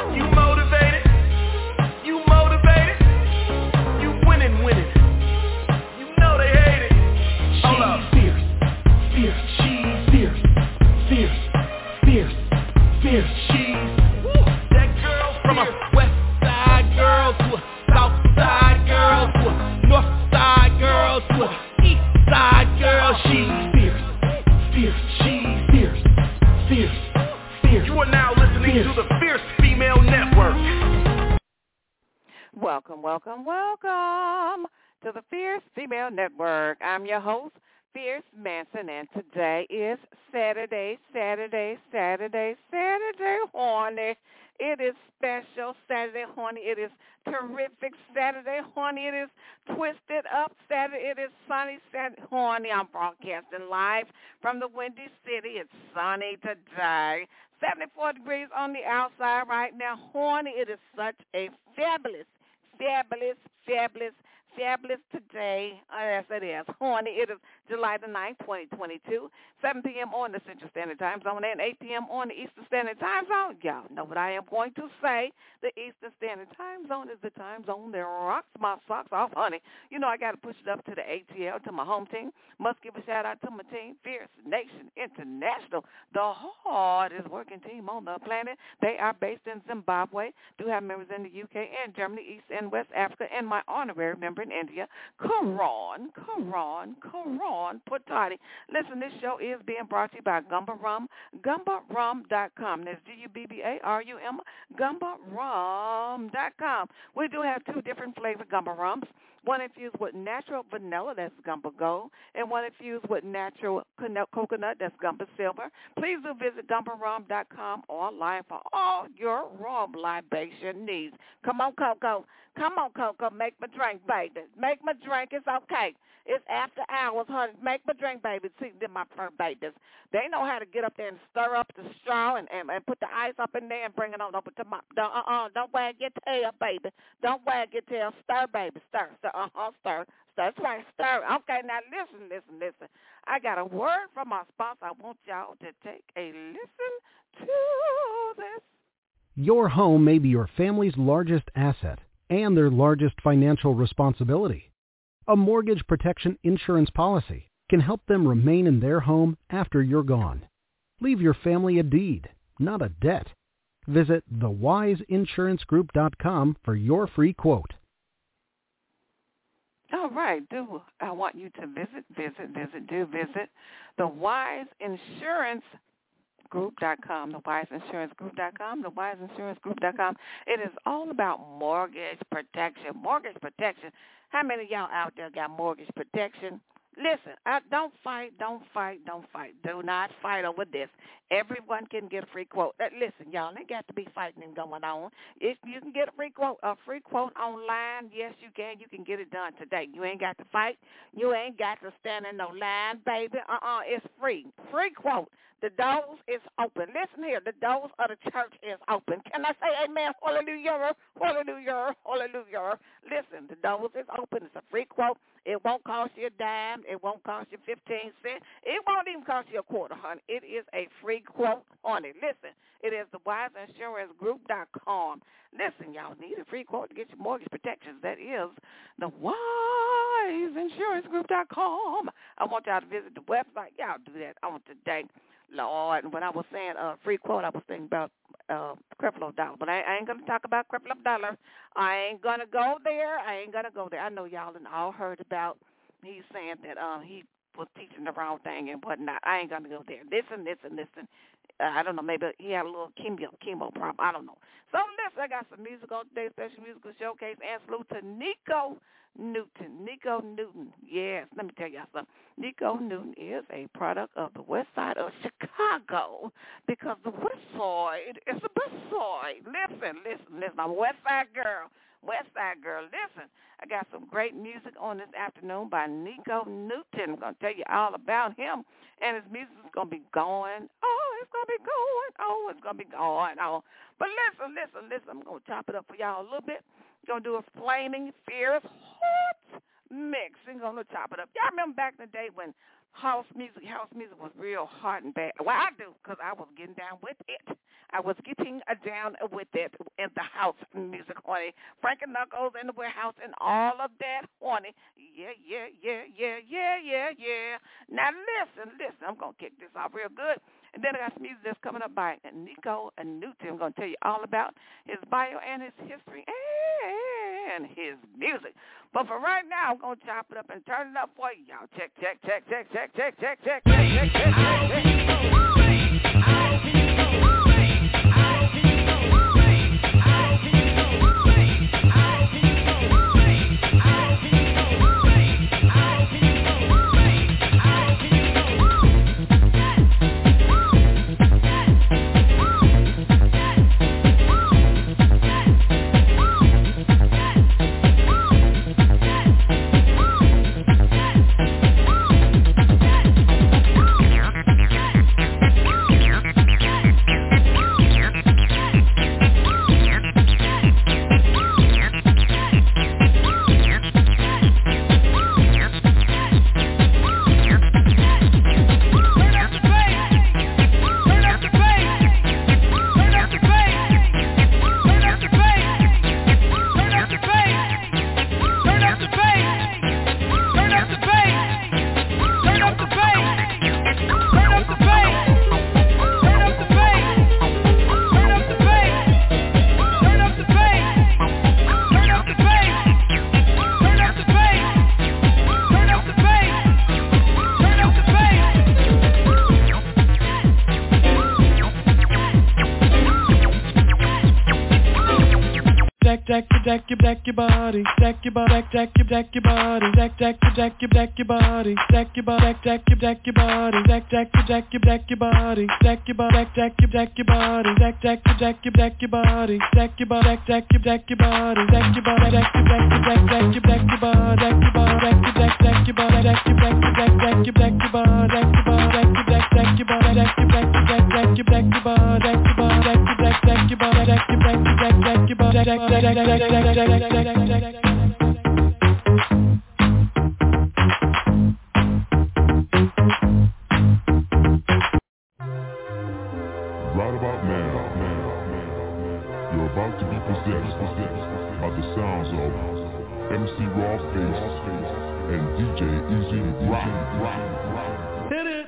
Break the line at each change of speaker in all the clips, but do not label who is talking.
You motivated? You motivated? You winning. You know they hate it. Hold up. Fierce. She's fierce. She's that girl from a west side girl to a south side girl to a north side girl to a east side girl. She's fierce. She's fierce. You are now listening to the Fierce Female Network.
Welcome to the Fierce Female Network. I'm your host, Fierce Manson, and today is Saturday, horny. It is special Saturday, horny. It is terrific Saturday, horny. It is twisted up Saturday. It is sunny Saturday, horny. I'm broadcasting live from the Windy City. It's sunny today. 74 degrees on the outside right now, horny. It is such a fabulous today. Yes, it is. Horny. It is July the 9th, 2022, 7 p.m. on the Central Standard Time Zone and 8 p.m. on the Eastern Standard Time Zone. Y'all know what I am going to say. The Eastern Standard Time Zone is the time zone that rocks my socks off, honey. You know I got to push it up to the ATL, to my home team. Must give a shout-out to my team, Fierce Nation International, the hardest working team on the planet. They are based in Zimbabwe, do have members in the UK and Germany, East and West Africa, and my honorary member in India, Karan Putati. Listen, this show is being brought to you by Gumba Rum, GumbaRum.com. That's GUBBARUM, GumbaRum.com. We do have two different flavored Gumba Rums. One infused with natural vanilla, that's Gumba Gold, and one infused with natural coconut, that's Gumba Silver. Please do visit GumbaRum.com online for all your rum libation needs. Come on, Coco. Make my drink, baby. Make my drink. It's okay. It's after hours, honey. Make my drink, baby. See, they're my fur babies. They know how to get up there and stir up the straw and put the ice up in there and bring it on over to my, don't wag your tail, baby. Don't wag your tail. Stir, baby. Stir. Stir. That's right, stir. Okay, now listen. I got a word from my sponsor. I want y'all to take a listen to this.
Your home may be your family's largest asset and their largest financial responsibility. A mortgage protection insurance policy can help them remain in their home after you're gone. Leave your family a deed, not a debt. Visit thewiseinsurancegroup.com for your free quote.
All right, I want you to visit thewiseinsurancegroup.com, thewiseinsurancegroup.com. It is all about mortgage protection. How many of y'all out there got mortgage protection? Listen, don't fight. Do not fight over this. Everyone can get a free quote. Listen, y'all, ain't got to be fighting and going on. If you can get a free quote online, yes, you can. You can get it done today. You ain't got to fight. You ain't got to stand in no line, baby. It's free. Free quote. The doors is open. Listen here, the doors of the church is open. Can I say amen? Hallelujah. Listen, the doors is open. It's a free quote. It won't cost you a dime. It won't cost you 15 cents. It won't even cost you a quarter, honey. It is a free quote on it. Listen, it is thewiseinsurancegroup.com. Listen, y'all need a free quote to get your mortgage protections. That is thewiseinsurancegroup.com. I want y'all to visit the website. Y'all do that on today. Lord, and when I was saying free quote, I was thinking about Creflo Dollar. But I ain't going to talk about Creflo Dollar. I ain't going to go there. I know y'all and all heard about he's saying that he was teaching the wrong thing and whatnot. I ain't going to go there. Listen. I don't know, maybe he had a little chemo problem. I don't know. So listen, I got some music on today's special musical showcase and salute to Nico Newton. Yes, let me tell y'all something. Nico Newton is a product of the west side of Chicago because the west side is the best side. Listen. I'm a west side girl. Listen, I got some great music on this afternoon by Nico Newton. I'm going to tell you all about him, and his music is going to be going. It's going to be going on. But listen. I'm going to chop it up for y'all a little bit. Going to do a flaming, fierce, hot mix. We're going to chop it up. Y'all remember back in the day when house music was real hard and bad? Well, I do, because I was getting down with it. I was getting down with it in the house music, honey. Frankie Knuckles in the warehouse and all of that, honey. Yeah. Now listen. I'm going to kick this off real good. And then I got some music that's coming up by Nico and Newton. I'm going to tell you all about his bio and his history and his music. But for right now, I'm going to chop it up and turn it up for you. Y'all check.
Jack your body, jack your body, jack your body, jack your body, jack your body, jack your body, jack your body, jack your body, jack your body, jack your body, jack your body, jack your body, jack your body, jack your body, jack your body, jack your body, jack your body, jack your
Right about now, you're about to be possessed by the sounds of MC Rawface and DJ Easy Rock.
Hit it!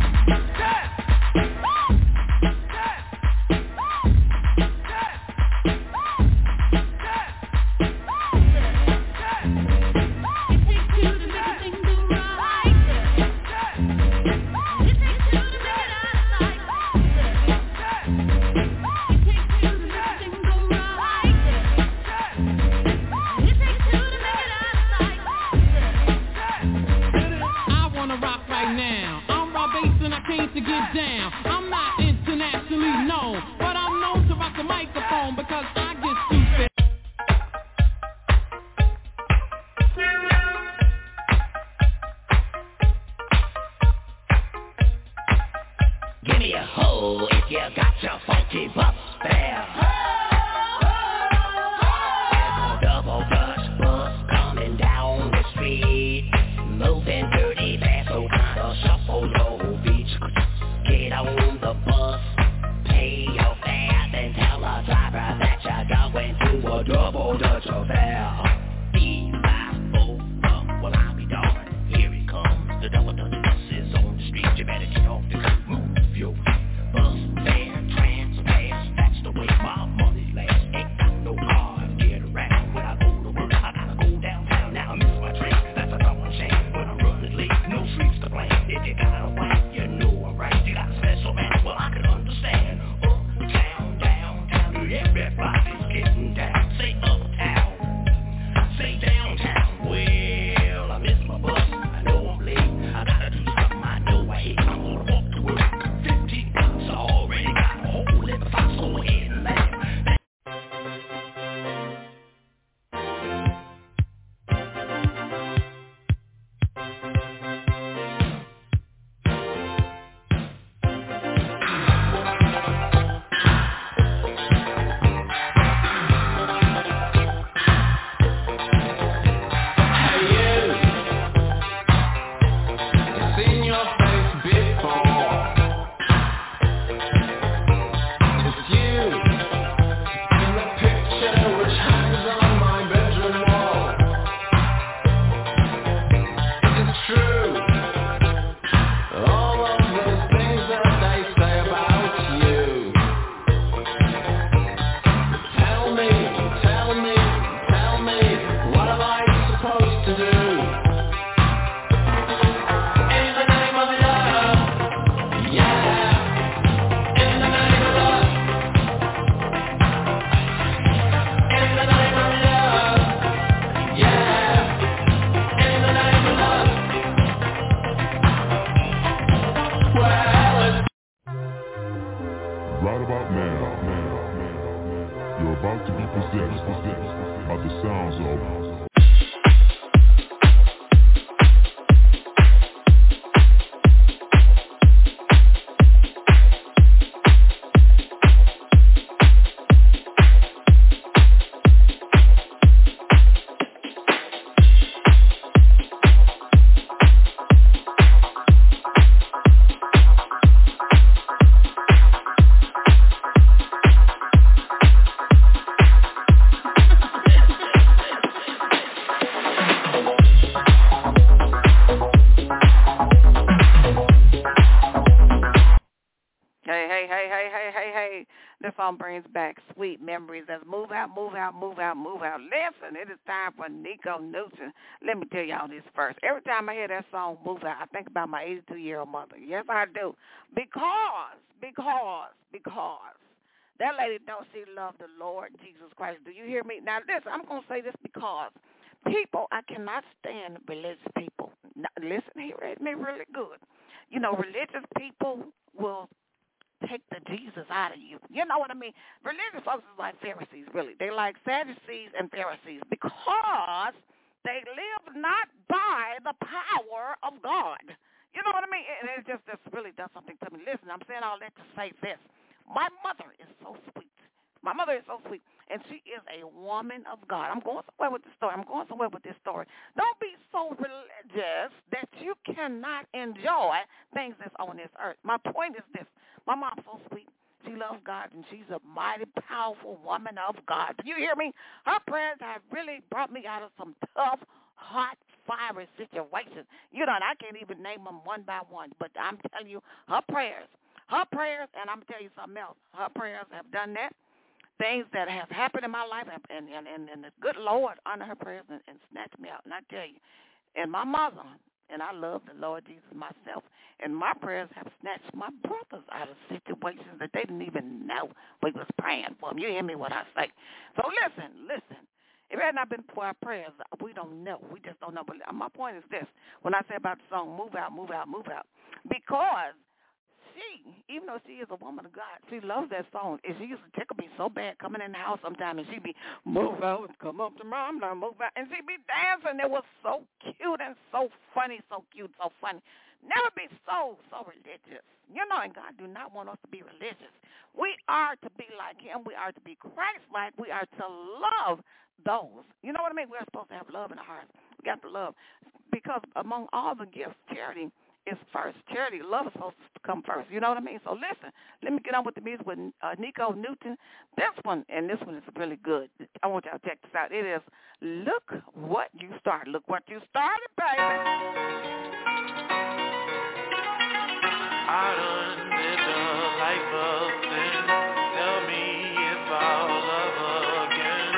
To get down, I'm not internationally known, but I'm known to rock the microphone because I get stupid.
Give me a hoe if you got your funky bus there. There's a double Dutch bus coming down the street, moving dirty fast, so kind of shuffle your feet. Get on the bus, pay your fare, then tell the driver that you're going to a double Dutch affair. 3-5-4, well I'll be darned, here it comes, the double Dutch bus is on the street, you better get off the street, move your feet. Bus fare, transfers, that's the way my money lasts. Ain't got no car to get around. When I go to work, I gotta go downtown. Now I miss my train, that's a double shame. When I'm running late, no streets to blame. If you got a wife, you know I'm right. You got a special man, well I can understand. Uptown, downtown, everybody's getting down. Say uptown,
You're about to be possessed by the sounds of
This song brings back sweet memories. Let's move out. Listen, it is time for Nico Newton. Let me tell y'all this first. Every time I hear that song, Move Out, I think about my 82-year-old mother. Yes, I do. Because that lady knows she loved the Lord Jesus Christ. Do you hear me? Now, listen, I'm going to say this because people, I cannot stand religious people. Now, listen, hear me really good. You know, religious people will take the Jesus out of you. You know what I mean? Religious folks is like Pharisees, really. They like Sadducees and Pharisees because they live not by the power of God. You know what I mean? And it just really does something to me. Listen, I'm saying all that to say this. My mother is so sweet. And she is a woman of God. I'm going somewhere with this story. Don't be so religious that you cannot enjoy things that's on this earth. My point is this. My mom's so sweet. She loves God, and she's a mighty, powerful woman of God. Do you hear me? Her prayers have really brought me out of some tough, hot, fiery situations. You know, and I can't even name them one by one. But I'm telling you, her prayers, and I'm going to tell you something else. Her prayers have done that. Things that have happened in my life, and the good Lord honor her prayers and snatched me out. And I tell you, and my mother, and I love the Lord Jesus myself, and my prayers have snatched my brothers out of situations that they didn't even know we was praying for them. You hear me what I say? So listen. If it had not been for our prayers, we don't know. We just don't know. But my point is this. When I say about the song, Move Out, because she, even though she is a woman of God, she loves that song. And she used to tickle me so bad coming in the house sometimes, and she'd be, move out, come up to mom, move out. And she'd be dancing. It was so cute and so funny, so cute, so funny. Never be so religious. You know, and God do not want us to be religious. We are to be like him. We are to be Christ-like. We are to love those. You know what I mean? We're supposed to have love in our hearts. We got to love. Because among all the gifts, charity is first. Charity, love is supposed to come first. You know what I mean? So listen, let me get on with the music with Nico Newton. This one is really good. I want y'all to check this out. It is Look What You Started. Look what you started, baby.
I done lived a life of sin. Tell me if I'll love again.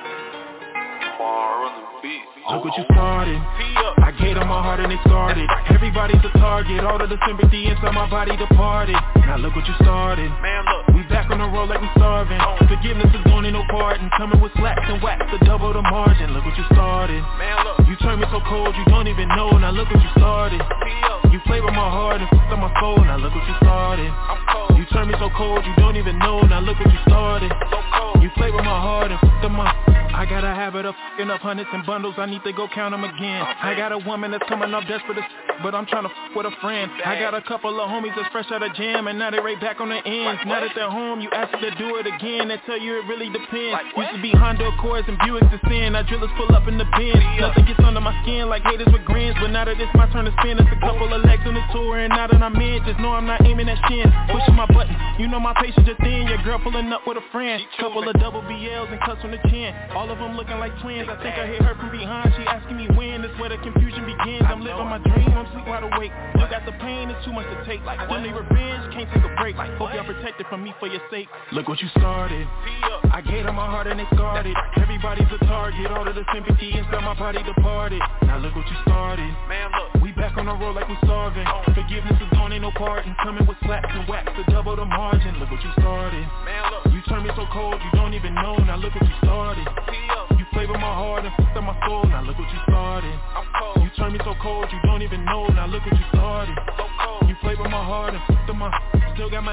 Look what you started. I gave them my heart and they started. Everybody's a target. All of the sympathy inside my body departed. Now look what you started.
Man, look.
We back on the road like we starving. Forgiveness is going in no pardon. Coming with slaps and wax to double the margin. Look what you started.
Man, look.
You turned me so cold you don't even know. Now look what you started. You played with my heart and fucked up my soul. Now look what you started.
I'm cold.
You turned me so cold you don't even know. Now look what you started.
So cold.
You played with my heart and fucked up my. I got a habit of fucking up hundreds and bundles. I need to go count them again. I got a woman that's coming up desperate as but I'm trying to with a friend. I got a couple of homies that's fresh out of jam, and now they right back on the ends. Now that they're home, you ask them to do it again. They tell you it really depends. Used to be Honda Accords and Buicks to sin. Now drillers pull up in the bin. Nothing gets under my skin like haters with grins. But now that it's my turn to spin, it's a couple of legs on the tour. And now that I'm in, just know I'm not aiming at shin. Pushing my button, you know my patience are thin. Your girl pulling up with a friend. Couple of double BLs and cuts on the chin. All of them looking like twins. I think I hit her from behind. She asking me when. That's where the confusion begins. I'm living my dream. I'm sleep wide awake. Look at the pain, it's too much to take. Still need revenge, can't take a break. Hope y'all protected from me for your sake. Look what you started. I gave them my heart and they scarred it. Everybody's a target. All of the sympathy inside my body departed. Now look what you started.
Man, look.
We back on the road like we starving. Forgiveness is gone, ain't no pardon. Coming with slaps and wax to double the margin. Look what you started.
Man, look.
You turned me so cold you don't even know. Now look what you started. You played with my heart and fucked up my soul. Now look what you started.
I'm cold.
You turned me so cold you don't even know. Now look what you started.
So cold.
You played with my heart and fucked up my. Still got my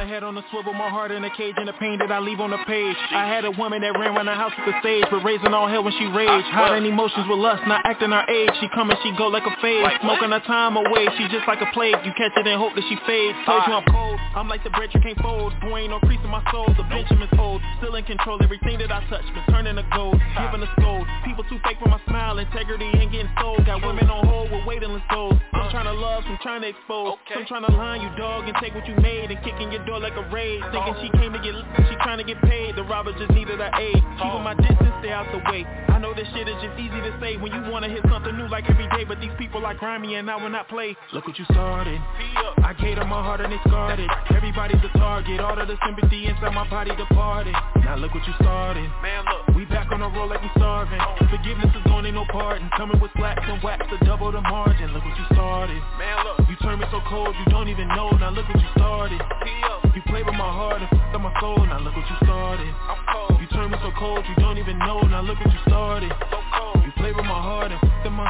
my head on the swivel, my heart in a cage, and the pain that I leave on the page. I had a woman that ran around the house with the stage, but raising all hell when she raged. Hiding emotions with lust, not acting our age. She come and she go like a phase, smoking her time away. She just like a plague. You catch it and hope that she fades. Told you I'm cold, I'm like the bread you can't fold. Boy, ain't no crease in my soul, the Benjamin's hold. Still in control, everything that I touch been turning to gold. Giving a scold, people too fake for my smile. Integrity ain't getting sold. Got women on hold with waiting goals. I'm trying to love, some trying to expose. Some trying to line you, dog, and take what you made and kick in your door like a raid. Thinking she came to get she trying to get paid. The robber just needed her aid. Keeping my distance, stay out the way. I know this shit is just easy to say when you wanna hit something new like every day, but these people are grimy and I will not play. Look what you started. I gave them my heart and they scarred it. Everybody's a target. All of the sympathy inside my body departed. Now look what you started. Man, look, we back on the road like we starving. Forgiveness is going, ain't no pardon. Coming with slacks and wax to double the margin. Look what you started. Man, look, you turned me so cold you don't even know. Now look what you started. You played with my heart and f***ed up my soul. Now look what you started. I'm cold. You turned me so cold you don't even know. Now look what you started. So cold. You played with my heart and f***ed up my.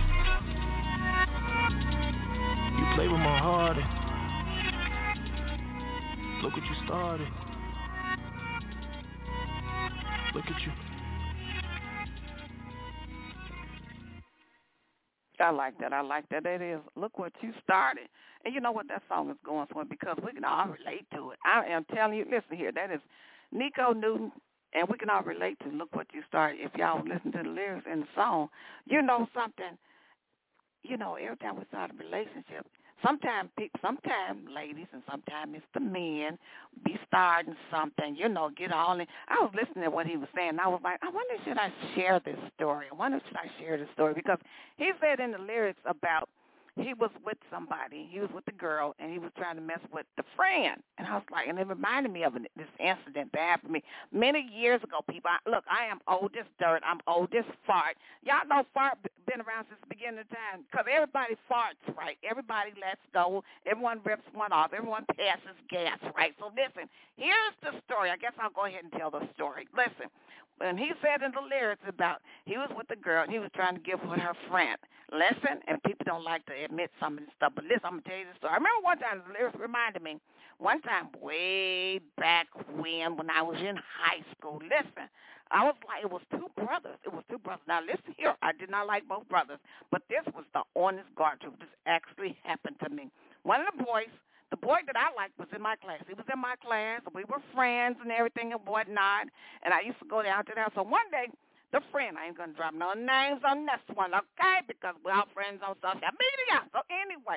You played with my heart and. Look what you started. Look at you.
I like that. I like that. It is. Look what you started. And you know what that song is going for, because we can all relate to it. I am telling you, listen here, that is Nico Newton, and we can all relate to Look What You Started. If y'all listen to the lyrics in the song, you know something, you know, every time we start a relationship, sometimes ladies and sometimes it's the men be starting something, you know, get all in. I was listening to what he was saying, and I was like, I wonder should I share this story? Because he said in the lyrics about he was with somebody, he was with the girl, and he was trying to mess with the friend. And I was like, and it reminded me of this incident that happened to me many years ago, people. Look, I am old as dirt. I'm old as fart. Y'all know fart been around since the beginning of time, because everybody farts, right? Everybody lets go. Everyone rips one off. Everyone passes gas, right? So listen, here's the story. I guess I'll go ahead and tell the story. Listen, when he said in the lyrics about he was with the girl, and he was trying to get with her friend. Listen, and people don't like to admit some of this stuff, but listen, I'm going to tell you the story. I remember one time, the lyrics reminded me, one time way back when I was in high school, listen, I was like, it was two brothers. Now, listen here, I did not like both brothers, but this was the honest God truth. This actually happened to me. One of the boy that I liked was in my class. He was in my class. We were friends and everything and whatnot, and I used to go down to the house. So one day, the friend, I ain't going to drop no names on this one, okay, because we're all friends on social media. So anyway,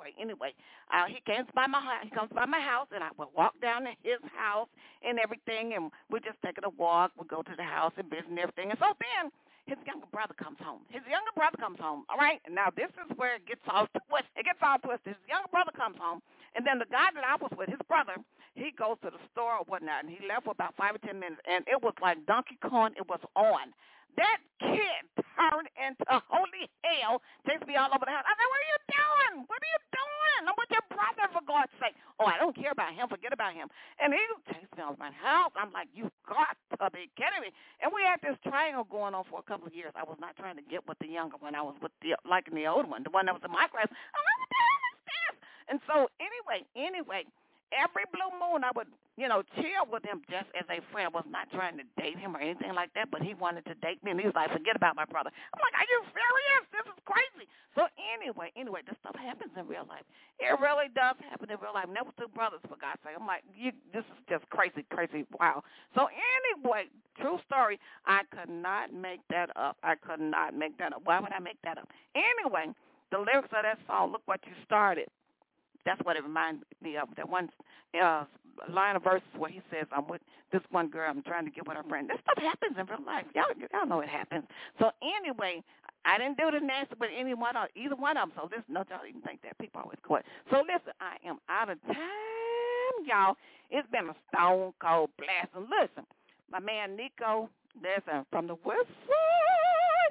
he comes by my house, and I would walk down to his house and everything, and we're just taking a walk. We go to the house and visit and everything. And so then his younger brother comes home. All right? And now this is where it gets all twisted. His younger brother comes home, and then the guy that I was with, his brother, he goes to the store or whatnot, and he left for about 5 or 10 minutes, and it was like Donkey Kong. It was on. That kid turned into holy hell, takes me all over the house. I said, what are you doing? I'm with your brother, for God's sake. Oh, I don't care about him. Forget about him. And he takes me all over my house. I'm like, you got to be kidding me. And we had this triangle going on for a couple of years. I was not trying to get with the younger one. I was with the older one, the one that was in my class. I'm like, what the hell is this? And so anyway, every blue moon, I would, chill with him just as a friend. I was not trying to date him or anything like that, but he wanted to date me, and he was like, forget about my brother. I'm like, are you serious? This is crazy. So anyway, this stuff happens in real life. It really does happen in real life. And that was two brothers, for God's sake. I'm like, this is just crazy, wow. So anyway, true story, I could not make that up. Why would I make that up? Anyway, the lyrics of that song, Look What You Started. That's what it reminded me of. That one line of verses where he says, I'm with this one girl, I'm trying to get with her friend. This stuff happens in real life. Y'all know it happens. So anyway, I didn't do the nasty with either one of them. So listen, don't y'all even think that. People always quit. So listen, I am out of time, y'all. It's been a stone cold blast. And listen, my man Nico, listen, from the west side,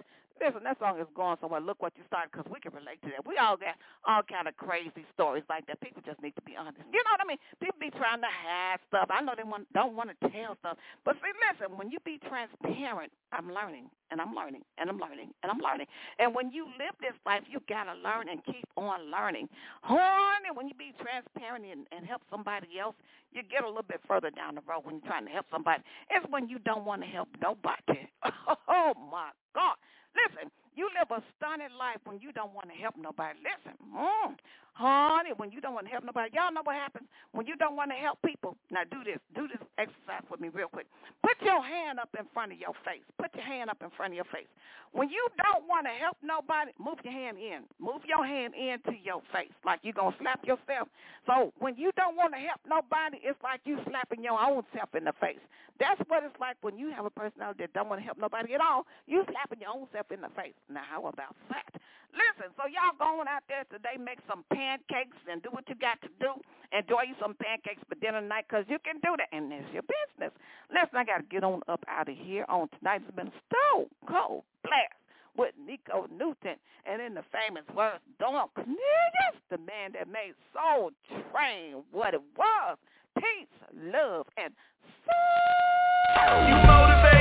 Listen, that song is going somewhere. Look what you started, because we can relate to that. We all got all kind of crazy stories like that. People just need to be honest. You know what I mean? People be trying to hide stuff. I know they don't want to tell stuff. But see, listen, when you be transparent, I'm learning, and I'm learning, and I'm learning, and I'm learning. And when you live this life, you got to learn and keep on learning. Honey, when you be transparent and help somebody else, you get a little bit further down the road when you're trying to help somebody. It's when you don't want to help nobody. Oh, my God. Listen, you live a stunning life when you don't want to help nobody. Listen, honey, when you don't want to help nobody. Y'all know what happens when you don't want to help people. Now, do this exercise with me real quick. Put your hand up in front of your face. Put your hand up in front of your face. When you don't want to help nobody, move your hand in. Move your hand into your face like you're going to slap yourself. So when you don't want to help nobody, it's like you slapping your own self in the face. That's what it's like when you have a personality that don't want to help nobody at all. You slapping your own self in the face. Now, how about that? Listen, so y'all going out there today, make some pancakes and do what you got to do. Enjoy you some pancakes for dinner tonight, because you can do that, and it's your business. Listen, I got to get on up out of here on tonight. It's been a stone cold blast with Nico Newton, and in the famous words, Don Cornelius, the man that made Soul Train what it was. Peace, love, and soul.
You motivate